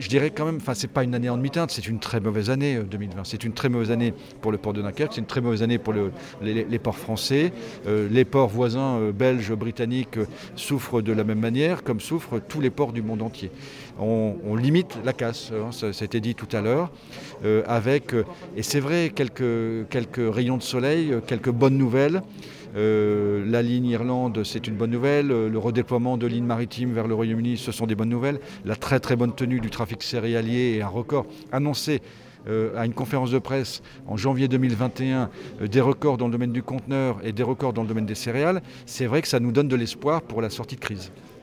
je dirais quand même, c'est pas une année en demi-teinte, c'est une très mauvaise année 2020. C'est une très mauvaise année pour le port de Dunkerque, c'est une très mauvaise année pour les ports français. Les ports voisins belges, britanniques souffrent de la même manière, comme souffrent tous les ports du monde entier. On limite la casse, ça a été dit tout à l'heure, et c'est vrai, quelques rayons de soleil, quelques bonnes nouvelles. La ligne Irlande, c'est une bonne nouvelle. Le redéploiement de lignes maritimes vers le Royaume-Uni, ce sont des bonnes nouvelles. La très très bonne tenue du trafic céréalier et un record annoncé à une conférence de presse en janvier 2021, des records dans le domaine du conteneur et des records dans le domaine des céréales. C'est vrai que ça nous donne de l'espoir pour la sortie de crise.